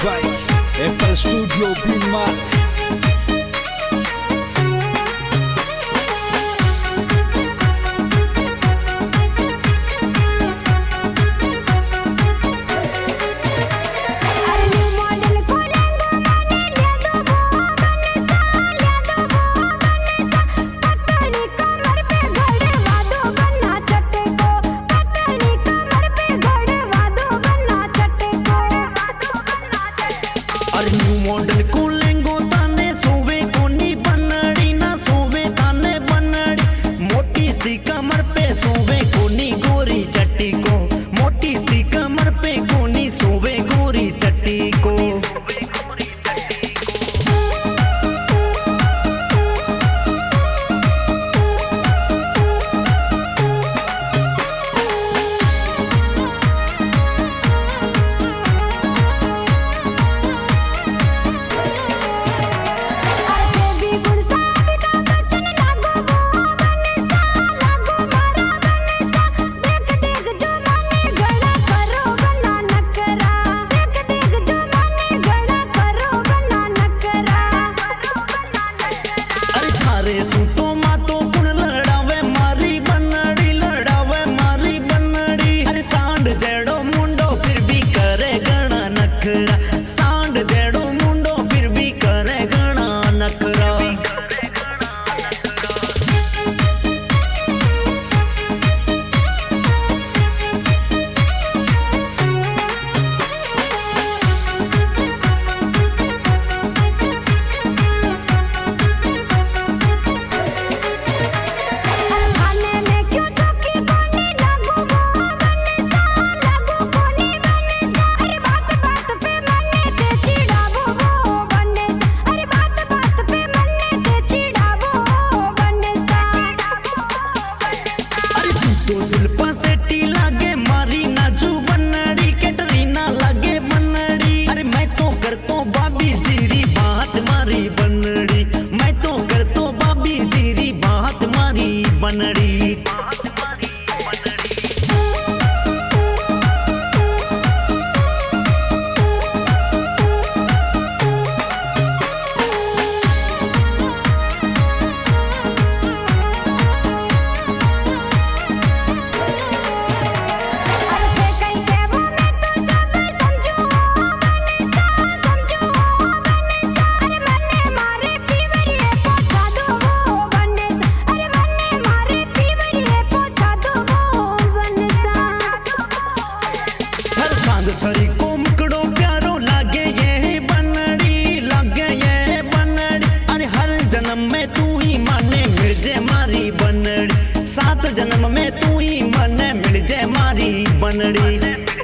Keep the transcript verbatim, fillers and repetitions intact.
भाई Apple studio बीमा। New model को लेंगो ताने सोवे कोनी बनड़ी ना सोवे ताने बनड़ी मोटी सी कमर पे सोवे कोनी गोरी चट्टी को मोटी सी कमर पे कोनी सोवे गोरी चट्टी को। सांड जेड़ो मुंडो फिर भी करे घना नखरा। शिल्पा सेठी लागे मारी नाजू बनड़ी कैटरीना लागे बनड़ी। अरे मैं तो करतो बाबी जीरी बात मारी बनड़ी मैं तो करतो बाबी जीरी बात मारी बनड़ी। छरी को मुकड़ो प्यारो लागे ये बनड़ी लागे ये बनड़ी। अरे हर जन्म में तू ही माने मिल जे मारी बनड़ी सात जन्म में तू ही माने मिल जे मारी बनड़ी।